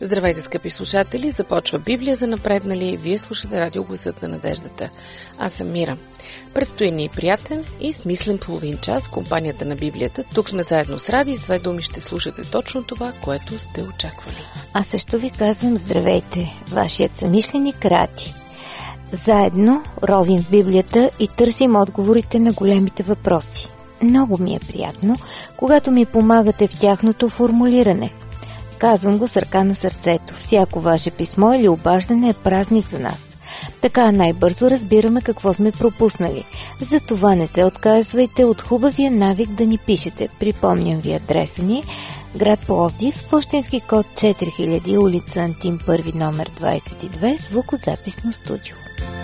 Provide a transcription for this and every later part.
Здравейте, скъпи слушатели! Започва Библия за напреднали. Вие слушате радио Гласът на надеждата. Аз съм Мира. Предстои ни приятен и смислен половин час в компанията на Библията. Тук сме заедно с Ради. С две думи ще слушате точно това, което сте очаквали. Аз също ви казвам здравейте, вашият съмишленик Ради. Заедно ровим в Библията и търсим отговорите на големите въпроси. Много ми е приятно, когато ми помагате в тяхното формулиране. Казвам го с ръка на сърцето. Всяко ваше писмо или обаждане е празник за нас. Така най-бързо разбираме какво сме пропуснали. Затова не се отказвайте от хубавия навик да ни пишете. Припомням ви адреса ни: град Пловдив, пощенски код 4000, улица Антим 1, номер 22, звукозаписно студио.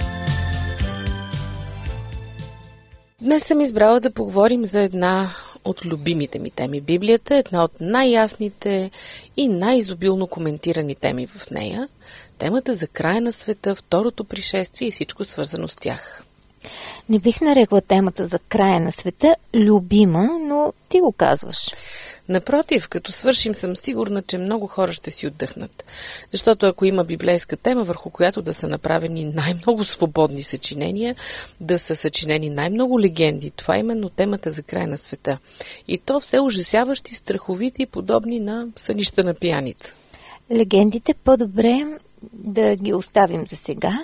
Днес съм избрала да поговорим за една от любимите ми теми Библията, една от най-ясните и най-изобилно коментирани теми в нея, темата за края на света, второто пришествие и всичко свързано с тях. Не бих нарекла темата за края на света любима, но ти го казваш. Напротив, като свършим, съм сигурна, че много хора ще си отдъхнат. Защото ако има библейска тема, върху която да са направени най-много свободни съчинения, да са съчинени най-много легенди, това е именно темата за края на света. И то все ужасяващи, страховити и подобни на сънища на пияница. Легендите по-добре да ги оставим за сега.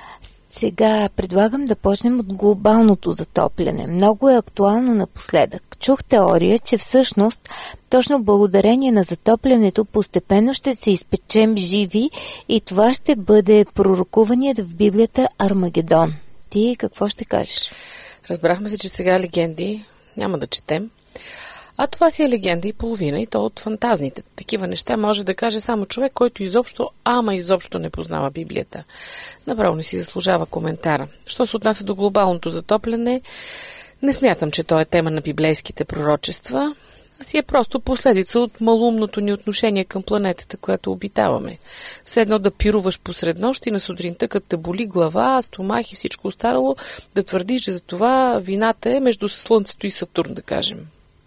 Сега предлагам да почнем от глобалното затопляне. Много е актуално напоследък. Чух теория, че всъщност точно благодарение на затоплянето постепенно ще се изпечем живи и това ще бъде пророкуваният в Библията Армагедон. Ти какво ще кажеш? Разбрахме се, че сега легенди няма да четем. А това си е легенда и половина, и то от фантазните. Такива неща може да каже само човек, който изобщо не познава Библията. Направо не си заслужава коментара. Що се отнася до глобалното затопляне, не смятам, че то е тема на библейските пророчества, а си е просто последица от малумното ни отношение към планетата, която обитаваме. Все едно да пируваш посред нощ и на сутринта, като те боли глава, стомах и всичко останало, да твърдиш, че за това вината е между Слънцето и Сатурн, да кажем.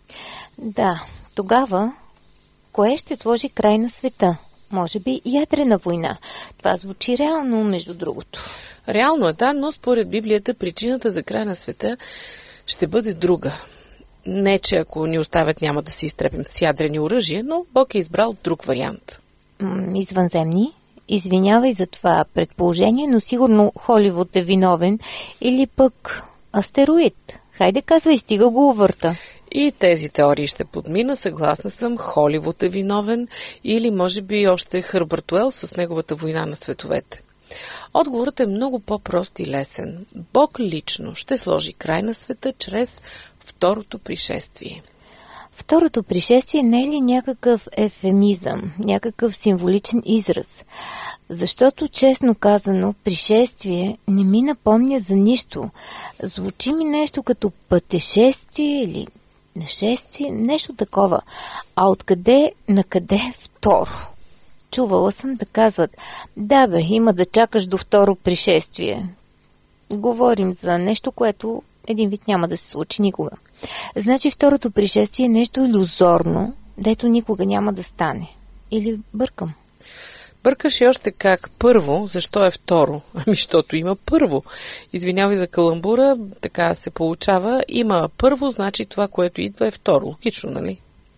Да, тогава кое ще сложи край на света? Може би ядрена война. Това звучи реално, между другото. Реално е, да, но според Библията причината за край на света ще бъде друга. Не, че ако ни оставят няма да се изтрепим с ядрени оръжия, но Бог е избрал друг вариант. Извънземни? Извинявай за това предположение, но сигурно Холивуд е виновен или пък астероид. Хайде казвай, стига го увърта. И тези теории ще подмина, съгласна съм, Холивуд е виновен или може би още Хърбърт Уелс с неговата война на световете. Отговорът е много по-прост и лесен. Бог лично ще сложи край на света чрез второто пришествие. Второто пришествие не е ли някакъв ефемизъм, някакъв символичен израз? Защото, честно казано, пришествие не ми напомня за нищо. Звучи ми нещо като пътешествие или нашествие, нещо такова. А откъде на къде второ? Чувала съм да казват: да бе, има да чакаш до второ пришествие. Говорим за нещо, което един вид няма да се случи никога. Значи второто пришествие е нещо илюзорно, дето никога няма да стане. Или бъркам? Бъркаш и още как. Първо, защо е второ? Ами, защото има първо. Извинявай за каламбура, така се получава. Има първо, значи това, което идва е второ. Логично, нали?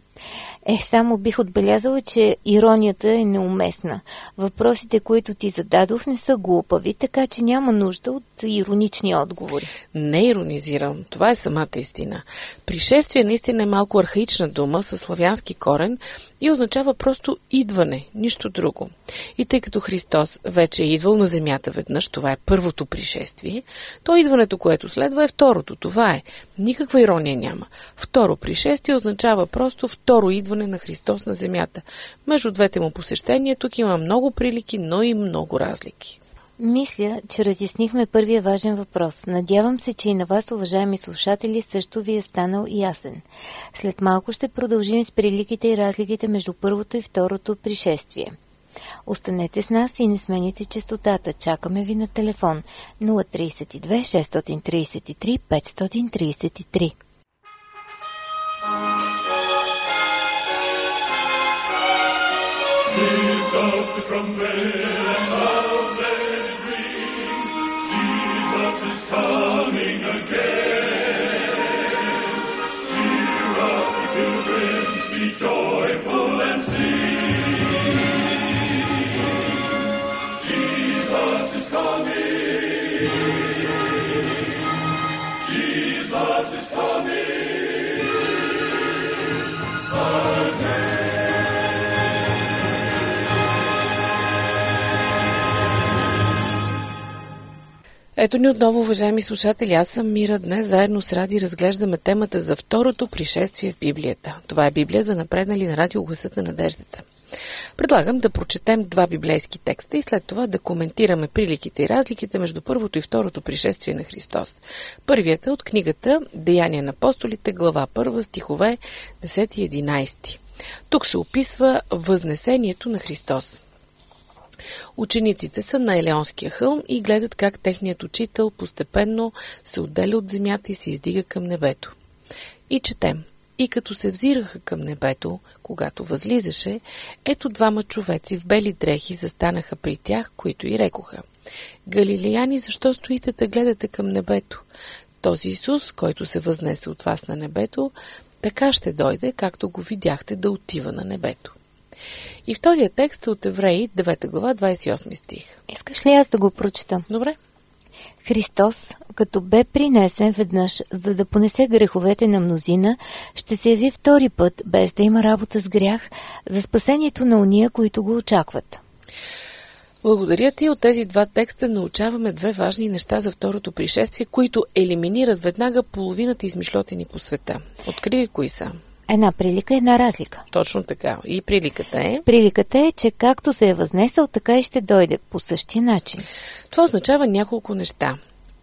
Само бих отбелязала, че иронията е неуместна. Въпросите, които ти зададох, не са глупави, така че няма нужда от иронични отговори. Не иронизирам. Това е самата истина. Пришествие наистина е малко архаична дума със славянски корен и означава просто идване, нищо друго. И тъй като Христос вече е идвал на земята веднъж, това е първото пришествие, то идването, което следва, е второто. Това е. Никаква ирония няма. Второ пришествие означава просто второ идване на Христос на земята. Между двете му посещения тук има много прилики, но и много разлики. Мисля, че разяснихме първия важен въпрос. Надявам се, че и на вас, уважаеми слушатели, също ви е станал ясен. След малко ще продължим с приликите и разликите между първото и второто пришествие. Останете с нас и не смените честотата. Чакаме ви на телефон 032 633 533. Come Ето ни отново, уважаеми слушатели, аз съм Мира. Днес заедно с Ради разглеждаме темата за второто пришествие в Библията. Това е Библия за напреднали на радио Гласът на надеждата. Предлагам да прочетем 2 библейски текста и след това да коментираме приликите и разликите между първото и второто пришествие на Христос. Първият е от книгата Деяния на апостолите, глава 1, стихове 10 и 11. Тук се описва възнесението на Христос. Учениците са на Елеонския хълм и гледат как техният учител постепенно се отделя от земята и се издига към небето. И четем: и като се взираха към небето, когато възлизаше, ето 2 човеци в бели дрехи застанаха при тях, които и рекоха: Галилеяни, защо стоите да гледате към небето? Този Исус, който се възнесе от вас на небето, така ще дойде, както го видяхте да отива на небето. И вторият текст е от Евреи, 9 глава, 28 стих. Искаш ли аз да го прочета? Добре. Христос, като бе принесен веднъж, за да понесе греховете на мнозина, ще се яви втори път, без да има работа с грях, за спасението на уния, които го очакват. Благодаря ти. От тези 2 текста научаваме 2 важни неща за второто пришествие, които елиминират веднага половината измишлотини по света. Открили кои са? Една прилика, една разлика. Точно така. И приликата е? Приликата е, че както се е възнесъл, така и ще дойде по същия начин. Това означава няколко неща.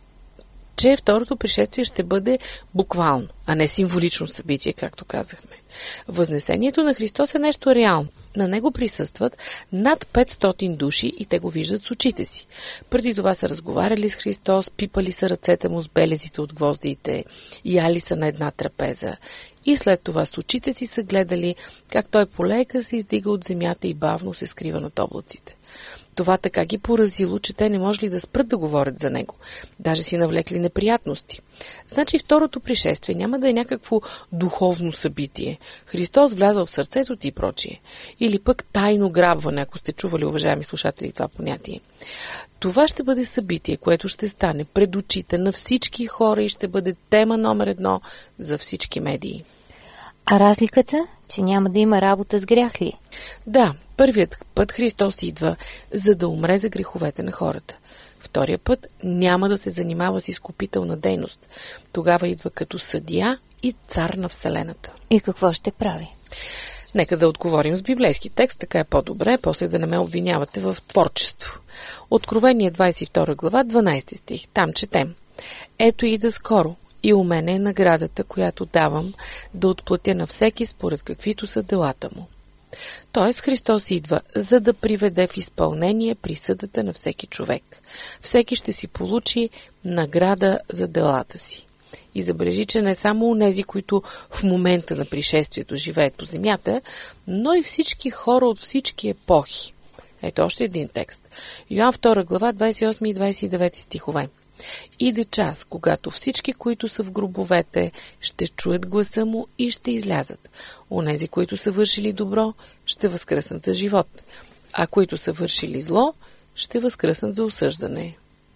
Че второто пришествие ще бъде буквално, а не символично събитие, както казахме. Възнесението на Христос е нещо реално. На него присъстват над 500 души и те го виждат с очите си. Преди това са разговаряли с Христос, пипали са ръцете му с белезите от гвоздиите, яли са на една трапеза. И след това с очите си са гледали как той полека се издига от земята и бавно се скрива над облаците. Това така ги поразило, че те не можели да спрат да говорят за него. Даже си навлекли неприятности. Значи второто пришествие няма да е някакво духовно събитие. Христос влязъл в сърцето ти и прочие. Или пък тайно грабване, ако сте чували, уважаеми слушатели, това понятие. Това ще бъде събитие, което ще стане пред очите на всички хора и ще бъде тема номер 1 за всички медии. А разликата, че няма да има работа с грях ли? Да, първият път Христос идва, за да умре за греховете на хората. Втория път няма да се занимава с изкупителна дейност. Тогава идва като съдия и цар на Вселената. И какво ще прави? Нека да отговорим с библейски текст, така е по-добре, после да не ме обвинявате в творчество. Откровение 22 глава, 12 стих. Там четем: ето ида скоро, и у мене е наградата, която давам да отплатя на всеки според каквито са делата му. Тоест Христос идва, за да приведе в изпълнение присъдата на всеки човек. Всеки ще си получи награда за делата си. И забележи, че не само онези, които в момента на пришествието живеят по земята, но и всички хора от всички епохи. Ето още един текст. Йоан 2 глава, 28 и 29 стихове. Иде час, когато всички, които са в гробовете, ще чуят гласа му и ще излязат. Онези, които са вършили добро, ще възкръснат за живот, а които са вършили зло, ще възкръснат за осъждане.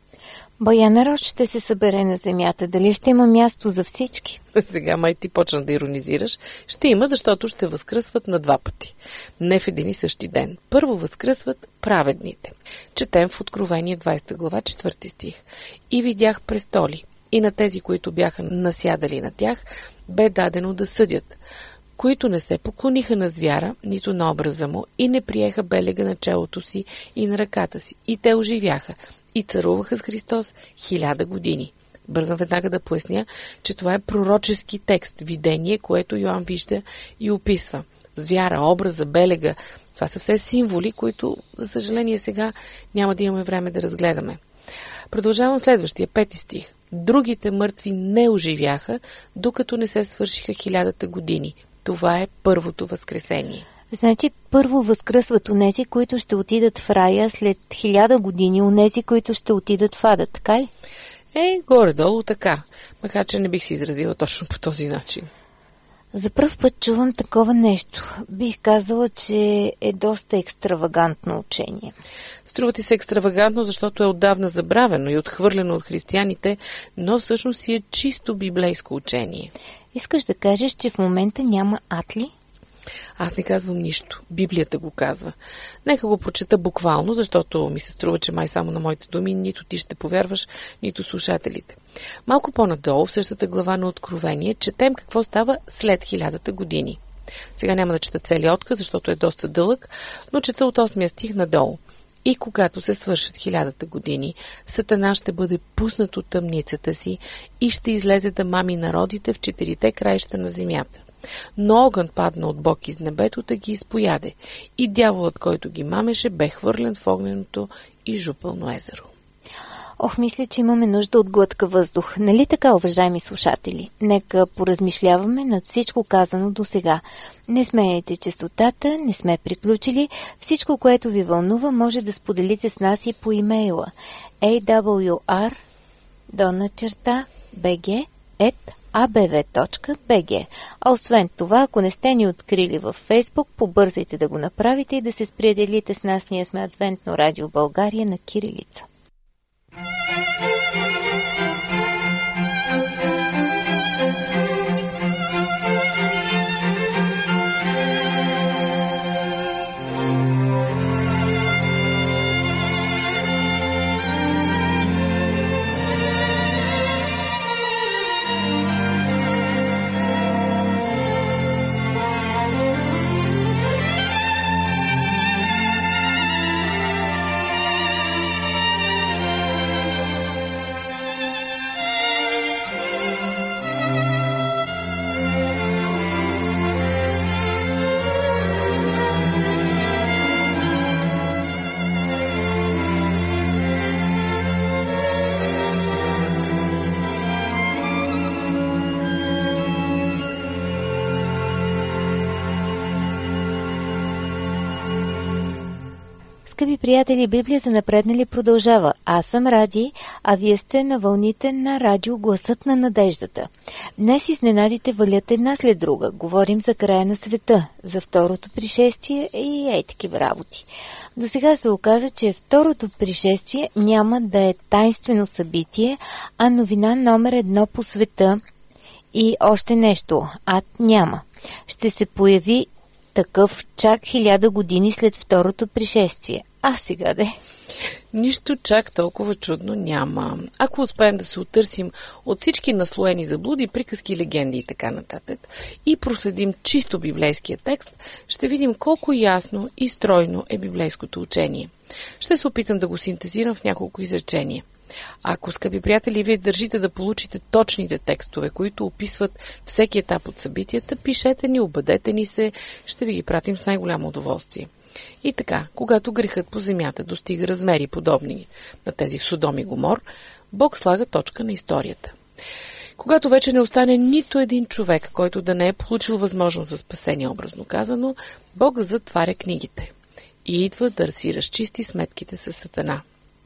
Бая народ ще се събере на земята. Дали ще има място за всички? Сега май ти почна да иронизираш. Ще има, защото ще възкръсват на 2 пъти. Не в един и същи ден. Първо възкръсват праведните. Четем в Откровение 20 глава 4 стих. И видях престоли, и на тези, които бяха насядали на тях, бе дадено да съдят, които не се поклониха на звяра, нито на образа му, и не приеха белега на челото си и на ръката си. И те оживяха и царуваха с Христос 1000 години. Бързам веднага да поясня, че това е пророчески текст, видение, което Йоан вижда и описва. Звяра, образа, белега, това са все символи, които, за съжаление, сега няма да имаме време да разгледаме. Продължавам следващия, 5 стих. Другите мъртви не оживяха, докато не се свършиха 1000 години. Това е първото възкресение. Значи първо възкръсват онези, които ще отидат в рая, след 1000 години онези, които ще отидат в ада, така ли? Горе-долу така, макар че не бих се изразила точно по този начин. За пръв път чувам такова нещо. Бих казала, че е доста екстравагантно учение. Струва ти се екстравагантно, защото е отдавна забравено и отхвърлено от християните, но всъщност си е чисто библейско учение. Искаш да кажеш, че в момента няма ад ли? Аз не казвам нищо. Библията го казва. Нека го прочета буквално, защото ми се струва, че май само на моите думи нито ти ще повярваш, нито слушателите. Малко по-надолу, в същата глава на Откровение, четем какво става след 1000 години. Сега няма да чета целия отказ, защото е доста дълъг, но чета от 8 стих надолу. И когато се свършат 1000 години, Сатана ще бъде пуснат от тъмницата си и ще излезе да мами народите в 4 краища на земята. Но огън падна от Бог из небето да ги изпояде, и дяволът, който ги мамеше, бе хвърлен в огненото и жупълно езеро. Мисля, че имаме нужда от глътка въздух. Нали така, уважаеми слушатели? Нека поразмишляваме над всичко казано до сега. Не сменяйте честотата, не сме приключили. Всичко, което ви вълнува, може да споделите с нас и по имейла awr@bg@abv.bg. А освен това, ако не сте ни открили във Фейсбук, побързайте да го направите и да се сприятелите с нас. Ние сме Адвентно радио България на кирилица. Скъпи приятели, Библия за напреднали продължава. Аз съм Ради, а вие сте на вълните на радио Гласът на надеждата. Днес изненадите валят една след друга. Говорим за края на света, за второто пришествие и такива работи. До сега се оказа, че второто пришествие няма да е тайнствено събитие, а новина номер 1 по света. И още нещо, ад няма. Ще се появи такъв чак 1000 години след второто пришествие. А сега де? Нищо чак толкова чудно няма. Ако успеем да се отърсим от всички наслоени заблуди, приказки, легенди и така нататък и проследим чисто библейския текст, ще видим колко ясно и стройно е библейското учение. Ще се опитам да го синтезирам в няколко изречения. Ако, скъпи приятели, вие държите да получите точните текстове, които описват всеки етап от събитията, пишете ни, обадете ни се, ще ви ги пратим с най-голямо удоволствие. И така, когато грехът по земята достига размери подобни на тези в Содом и Гомор, Бог слага точка на историята. Когато вече не остане нито един човек, който да не е получил възможност за спасение, образно казано, Бог затваря книгите и идва да си разчисти сметките с Сатана.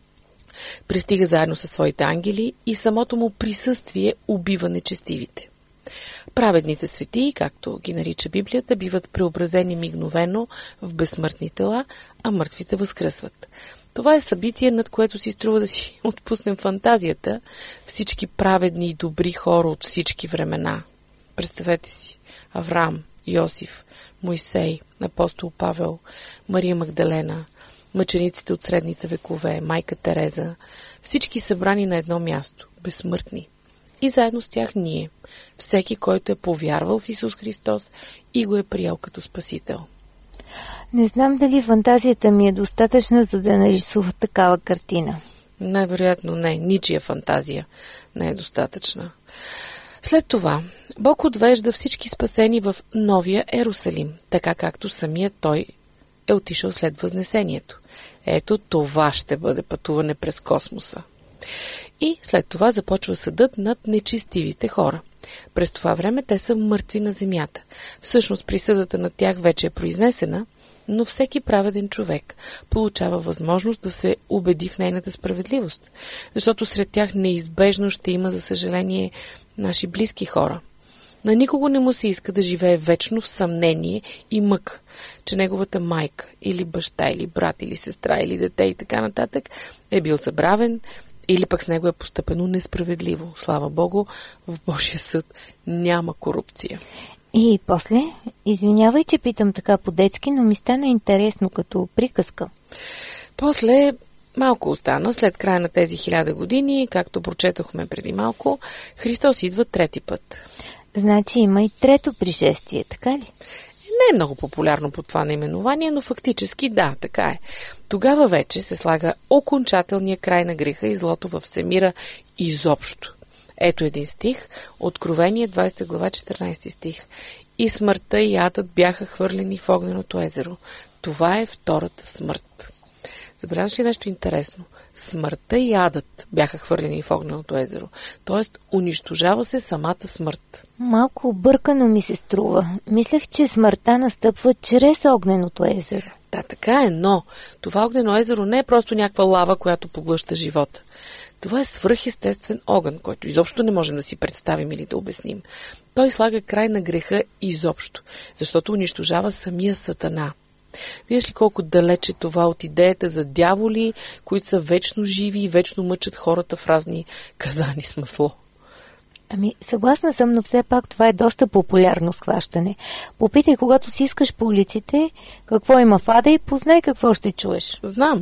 Пристига заедно със своите ангели и самото му присъствие убива нечестивите. Праведните светии, както ги нарича Библията, биват преобразени мигновено в безсмъртни тела, а мъртвите възкръсват. Това е събитие, над което си струва да си отпуснем фантазията. Всички праведни и добри хора от всички времена. Представете си Авраам, Йосиф, Мойсей, апостол Павел, Мария Магдалена, мъчениците от средните векове, майка Тереза, всички събрани на едно място, безсмъртни. И заедно с тях ние, всеки, който е повярвал в Исус Христос и го е приел като Спасител. Не знам дали фантазията ми е достатъчна, за да нарисува такава картина. Най-вероятно не, ничия фантазия не е достатъчна. След това, Бог отвежда всички спасени в Новия Ерусалим, така както самият Той е отишъл след Възнесението. Ето това ще бъде пътуване през космоса. И след това започва съдът над нечестивите хора. През това време те са мъртви на земята. Всъщност присъдата на тях вече е произнесена, но всеки праведен човек получава възможност да се убеди в нейната справедливост, защото сред тях неизбежно ще има, за съжаление, наши близки хора. На никого не му се иска да живее вечно в съмнение и мък, че неговата майка или баща, или брат, или сестра, или дете и така нататък е бил забравен, или пък с него е постъпено несправедливо. Слава Богу, в Божия съд няма корупция. И после, извинявай, че питам така по-детски, но ми стана интересно като приказка. После малко остана, след края на тези 1000 години, както прочетохме преди малко, Христос идва трети път. Значи има и трето пришествие, така ли? Не е много популярно под това наименование, но фактически да, така е. Тогава вече се слага окончателния край на греха и злото във всемира изобщо. Ето един стих, Откровение 20 глава 14 стих. И смъртта и адът бяха хвърлени в огненото езеро. Това е втората смърт. Забелязваш ли нещо интересно? Смъртта и адът бяха хвърлени в огненото езеро. Тоест, унищожава се самата смърт. Малко объркано ми се струва. Мислех, че смъртта настъпва чрез огненото езеро. Да, така е, но това огнено езеро не е просто някаква лава, която поглъща живота. Това е свръхестествен огън, който изобщо не можем да си представим или да обясним. Той слага край на греха изобщо, защото унищожава самия Сатана. Виждаш ли колко далече това от идеята за дяволи, които са вечно живи и вечно мъчат хората в разни казани с масло? Ами, съгласна съм, но все пак това е доста популярно схващане. Попитай, когато си искаш по улиците, какво има в ада и познай какво ще чуеш. Знам,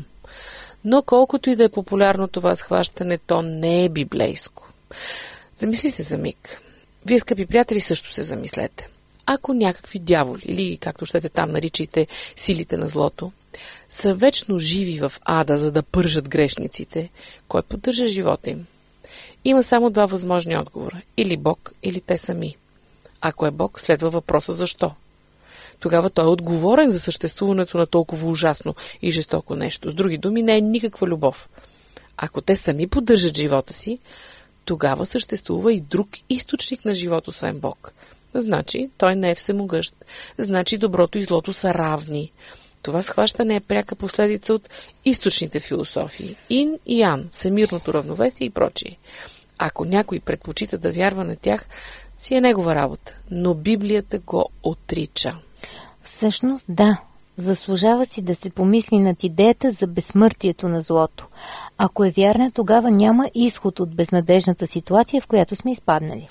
но колкото и да е популярно това схващане, то не е библейско. Замисли се за миг. Вие, скъпи приятели, също се замислете. Ако някакви дяволи, или както щете там наричайте силите на злото, са вечно живи в ада, за да пържат грешниците, кой поддържа живота им? Има само два възможни отговора. Или Бог, или те сами. Ако е Бог, следва въпроса защо. Тогава той е отговорен за съществуването на толкова ужасно и жестоко нещо. С други думи, не е никаква любов. Ако те сами поддържат живота си, тогава съществува и друг източник на живот, освен Бог. Значи, той не е всемогъщ. Значи, доброто и злото са равни. Това схващане е пряка последица от източните философии. Ин и Ян, всемирното равновесие и прочие. Ако някой предпочита да вярва на тях, си е негова работа. Но Библията го отрича. Всъщност, да. Заслужава си да се помисли над идеята за безсмъртието на злото. Ако е вярна, тогава няма изход от безнадежната ситуация, в която сме изпаднали.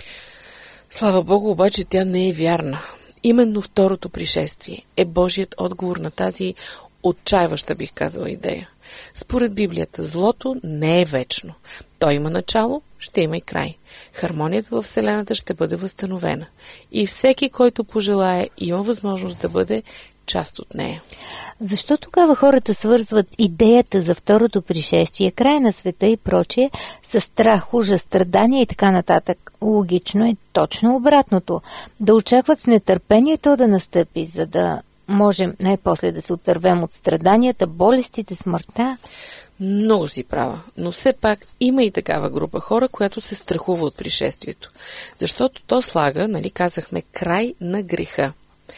Слава Богу, обаче тя не е вярна. Именно второто пришествие е Божият отговор на тази отчаиваща, бих казала, идея. Според Библията, злото не е вечно. То има начало, ще има и край. Хармонията във Вселената ще бъде възстановена. И всеки, който пожелае, има възможност да бъде част от нея. Защо тогава хората свързват идеята за второто пришествие, край на света и прочие, с страх, ужас, страдания и така нататък? Логично е точно обратното. Да очакват с нетърпение то да настъпи, за да можем най-после да се отървем от страданията, болестите, смъртта. Много си права, но все пак има и такава група хора, която се страхува от пришествието. Защото то слага, нали казахме, край на греха.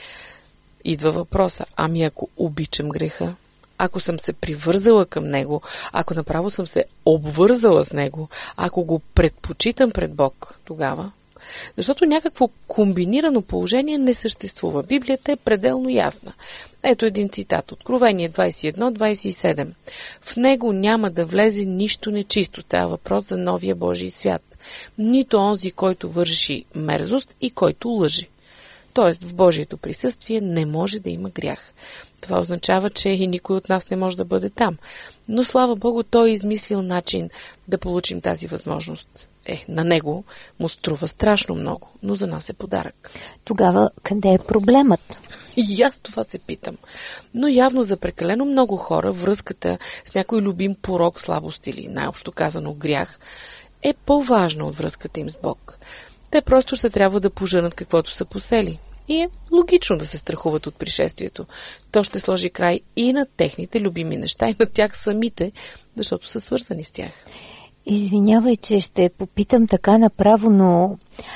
Идва въпроса, ами ако обичам греха, ако съм се привързала към него, ако направо съм се обвързала с него, ако го предпочитам пред Бог, тогава. Защото някакво комбинирано положение не съществува. Библията е пределно ясна. Ето един цитат. Откровение 21-27. В него няма да влезе нищо нечисто. Става въпрос за новия Божий свят. Нито онзи, който върши мерзост и който лъже. Тоест в Божието присъствие не може да има грях. Това означава, че и никой от нас не може да бъде там. Но слава Богу, той е измислил начин да получим тази възможност. На него му струва страшно много, но за нас е подарък. Тогава къде е проблемът? И аз това се питам. Но явно за прекалено много хора връзката с някой любим порок, слабост или най-общо казано грях е по-важна от връзката им с Бог. Те просто ще трябва да пожънат каквото са посели. И е логично да се страхуват от пришествието. То ще сложи край и на техните любими неща, и на тях самите, защото са свързани с тях. Извинявай, че ще попитам така направо, но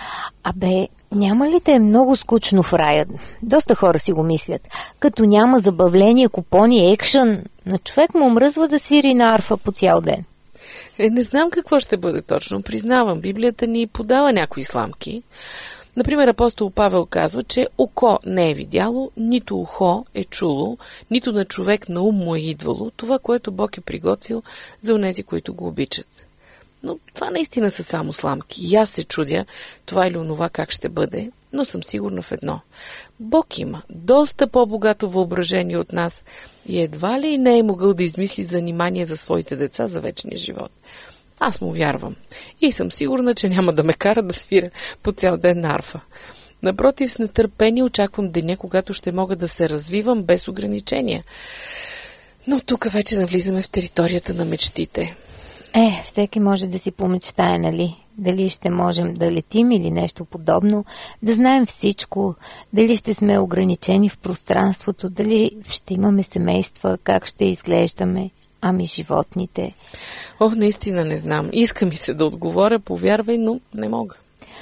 Абе, няма ли да е много скучно в рая? Доста хора си го мислят. Като няма забавление, купони, екшън, на човек му мръзва да свири на арфа по цял ден. Не знам какво ще бъде точно. Признавам, Библията ни подава някои сламки. Например, апостол Павел казва, че око не е видяло, нито ухо е чуло, нито на човек на ум му е идвало това, което Бог е приготвил за онези, които го обичат. Но това наистина са само сламки. И аз се чудя това или онова как ще бъде, но съм сигурна в едно. Бог има доста по-богато въображение от нас и едва ли не е могъл да измисли занимание за своите деца за вечния живот. Аз му вярвам и съм сигурна, че няма да ме кара да свиря по цял ден на арфа. Напротив, с нетърпение очаквам деня, когато ще мога да се развивам без ограничения. Но тук вече навлизаме в територията на мечтите. Всеки може да си помечтае, нали? Дали ще можем да летим или нещо подобно, да знаем всичко, дали ще сме ограничени в пространството, дали ще имаме семейства, как ще изглеждаме, ами животните. Наистина не знам. Иска ми се да отговоря, повярвай, но не мога.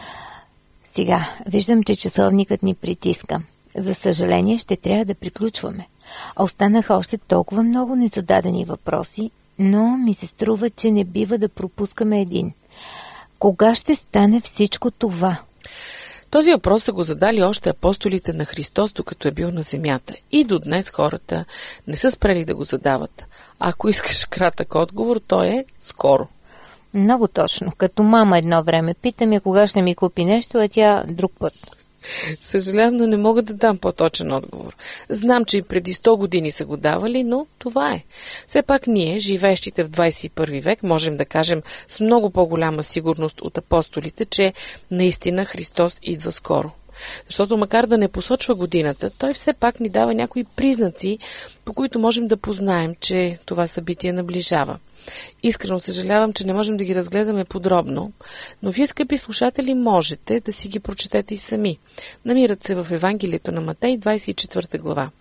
Сега, виждам, че часовникът ни притиска. За съжаление, ще трябва да приключваме. А останаха още толкова много незададени въпроси, но ми се струва, че не бива да пропускаме един. Кога ще стане всичко това? Този въпрос са го задали още апостолите на Христос, докато е бил на земята. И до днес хората не са спрели да го задават. Ако искаш кратък отговор, то е скоро. Много точно. Като мама едно време питаме кога ще ми купи нещо, а тя друг път. Съжалявам, но не мога да дам по-точен отговор. Знам, че и преди 100 години са го давали, но това е. Все пак ние, живеещите в 21 век, можем да кажем с много по-голяма сигурност от апостолите, че наистина Христос идва скоро. Защото макар да не посочва годината, той все пак ни дава някои признаци, по които можем да познаем, че това събитие наближава. Искрено съжалявам, че не можем да ги разгледаме подробно, но вие, скъпи слушатели, можете да си ги прочетете и сами. Намират се в Евангелието на Матей, 24 глава.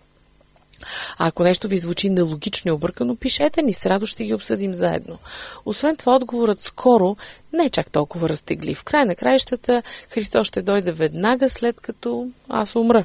А ако нещо ви звучи нелогично и объркано, пишете ни, с радост ще ги обсъдим заедно. Освен това, отговорът скоро не е чак толкова разтеглив. В край на краищата Христос ще дойде веднага след като аз умра.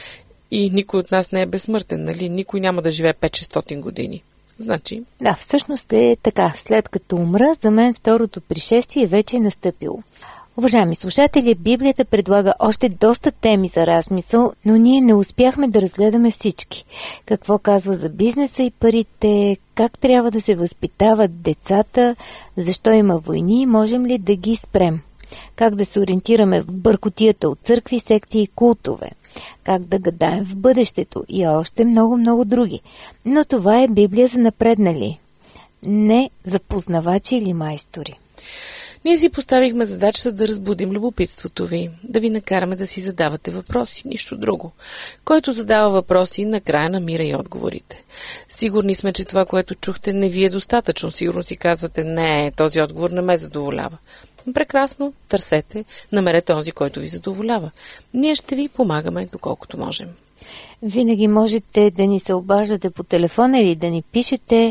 И никой от нас не е безсмъртен, нали? Никой няма да живее 500-600 години. Значи... Да, всъщност е така. След като умра, за мен второто пришествие вече е настъпило. Уважаеми слушатели, Библията предлага още доста теми за размисъл, но ние не успяхме да разгледаме всички. Какво казва за бизнеса и парите, как трябва да се възпитават децата, защо има войни и можем ли да ги спрем, как да се ориентираме в бъркотията от църкви, секти и култове, как да гадаем в бъдещето и още много други. Но това е Библия за напреднали, не за познавачи или майстори. Ние си поставихме задачата да разбудим любопитството ви, да ви накараме да си задавате въпроси, нищо друго. Който задава въпроси, накрая намира и отговорите. Сигурни сме, че това, което чухте, не ви е достатъчно. Сигурно си казвате, не, този отговор не ме задоволява. Прекрасно, търсете, намерете този, който ви задоволява. Ние ще ви помагаме, доколкото можем. Винаги можете да ни се обаждате по телефона или да ни пишете.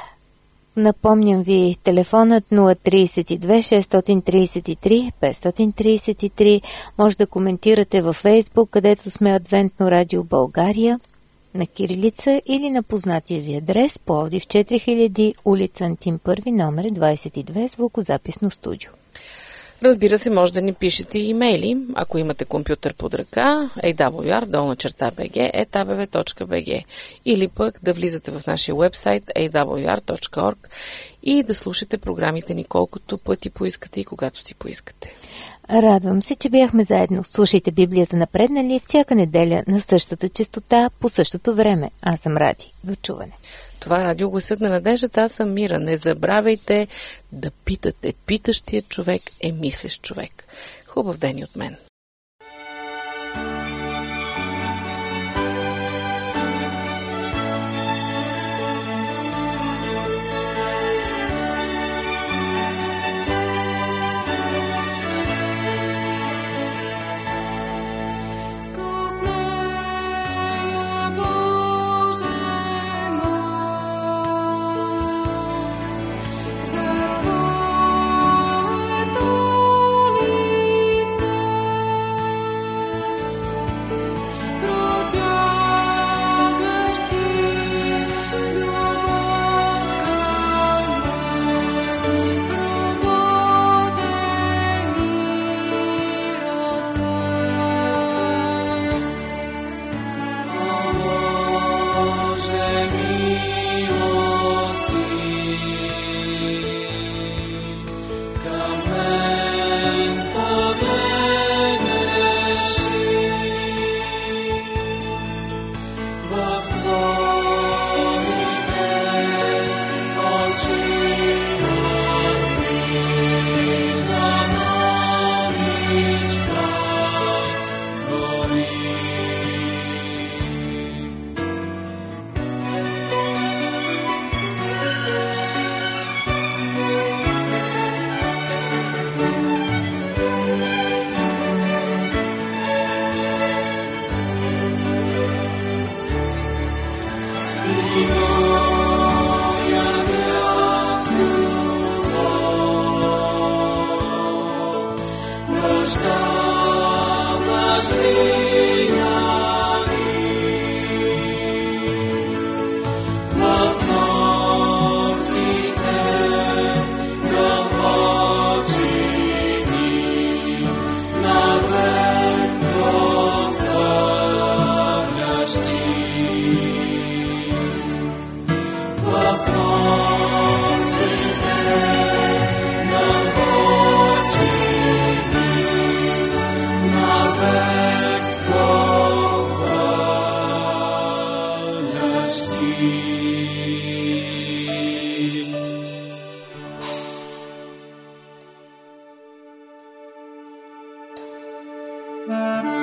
Напомням ви, телефонът 032 633 533. Може да коментирате във Фейсбук, където сме Адвентно радио България, на кирилица или на познатия ви адрес Пловдив 4000, улица Антим 1, номер 22, звукозаписно студио. Разбира се, може да ни пишете и имейли, ако имате компютър под ръка, awr@bg.bg или пък да влизате в нашия уебсайт awr.org и да слушате програмите ни колкото пъти поискате и когато си поискате. Радвам се, че бяхме заедно. Слушайте Библия за напреднали всяка неделя на същата честота по същото време. Аз съм Ради. До чуване. Това е радио Гласът на надеждата. Аз съм Мира. Не забравяйте да питате. Питащият човек е мислещ човек. Хубав ден и от мен. Za Twoje Música